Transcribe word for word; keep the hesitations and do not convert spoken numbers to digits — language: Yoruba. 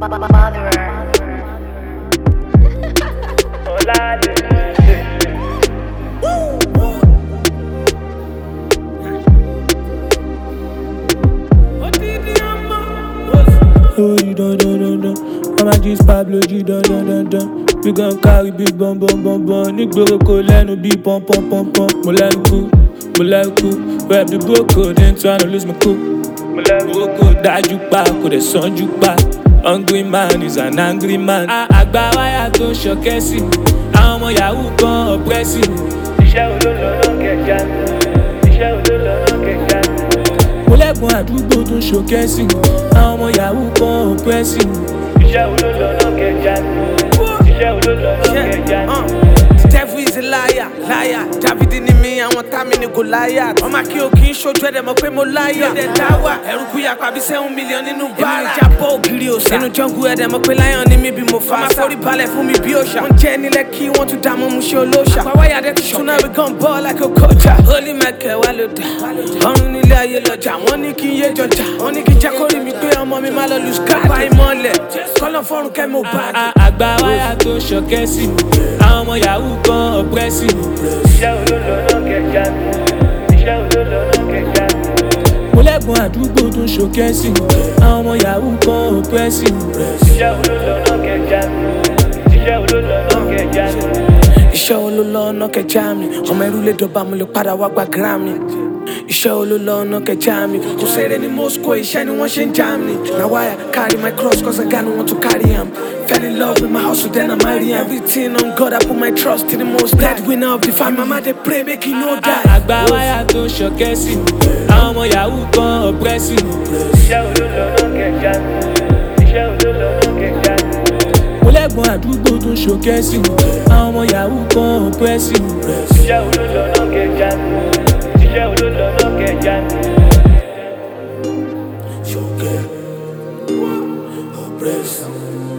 Oh, you don't, don't, don't, don't. I'm a G's Pablo, you don't, don't, don't, don't. We gon' carry big bum, bum, bum, bum. Nígboro kò lẹ́nu bí pom, pom, pom, pom. Mo lẹ́nu kú, mo lẹ́nu kú. Rap the boko, then tryna lose my cool. Mo lẹ́nu kú, dájú pa, kò dẹ̀ sanjú pa. Hungry man is an angry man. Àgbà wáyà tó ń ṣọ̀kẹ́ sí. Àwọn ọmọ yahoo kan ọ̀pẹ́sì. Iṣẹ́ olólọ́lọ́ kẹjà ni. Iṣẹ́ olólọ́lọ́ kẹjà ni. Mo lẹ́gbọ̀n àdúgbò tó ń ṣọ̀kẹ́ sí. Àwọn ọmọ yahoo kan ọ̀pẹ́sì. Iṣẹ́ olólọ́lọ́ kẹjà ni. Iṣẹ́ olólọ́lọ́ kẹjà ni. Devil is a liar, liar. David ni mi, àwọn tàmí ni Goliath. Ọmọ kí o kì í ṣojú ẹ̀dẹ̀ mọ̀ pé mo láyà. Ẹ̀dẹ̀ dáwà, ẹ̀rù kú yapa bí seven million nínú bàrà. Èmi ìjábọ̀ ògiri òsà. Nínú jungle ẹ̀dẹ̀ mọ̀ pé lion ni mi bí mo fa. Ọmọ forí balẹ̀ fún mi bí òòṣà. Wọ́n jẹ́ nílẹ̀ kí wọ́n tún dá mọ́ mu ṣe olóòṣà. Àpáwáyà dẹ́ ti ṣúná we gon ball like a coacher. Holy Michael wà ló dà. Ọ̀run nílé ayé lọ́jà. Wọ́n ní kí n yé jọjà. Wọ́n ní kí n jẹ́ kó rí mi pé ọmọ mi má lọ lose card. Bá ìmọ̀lẹ̀, kọ́lọ́ fọ́run kẹ́ mo bá. Àgbà wáyà tó ṣọ̀kẹ́ sí. Àwọn ọmọ yahoo kan ọ̀pẹ́sì. Iṣẹ́ olólọ́lọ́ kẹjà ni. Iṣẹ́ olólọ́lọ́ kẹjà ni. Mo lẹ́gbọ̀n àdúgbò tó ń ṣọ̀kẹ́ sí. Àwọn ọmọ yahoo kan ọ̀pẹ́sì. Iṣẹ́ olólọ́lọ́ kẹjà ni. Iṣẹ́ olólọ́lọ́ kẹjà ni. Iṣẹ́ olólọ́lọ́ kẹjà mi. Ọmọ ẹrú lè dọ̀bà mo lè padà wá gba Grammy. Iṣẹ́ olólọ́lọ́ kẹjà mi. Kò sẹ́rẹ̀ ní Moscow, iṣẹ́ ni wọ́n ṣe ń já mi. Na why I carry my cross cause I got no one to carry am. Fell in love with my hustle then I marry am. Everything on God I put my trust in the most. Dead winner of the family. Mama they pray make he no die. Àgbà wáyà tó ń ṣọ̀kẹ́ sí. Àwọn ọmọ yahoo kan ọ̀pẹ́sì. Iṣẹ́ olólọ́lọ́ kẹjà ni. Iṣẹ́ olólọ́lọ́ kẹjà ni. Mo lẹ́gbọ̀n àdúgbò tó ń ṣọ̀kẹ́ sí. Àwọn ọmọ yahoo kan ọ̀pẹ́sì. Iṣẹ́ olólọ́lọ́ kẹjà ni. Iṣẹ́ olólọ́lọ́ kẹjà ni. Ṣọ̀kẹ́, ọ̀pẹ́sì.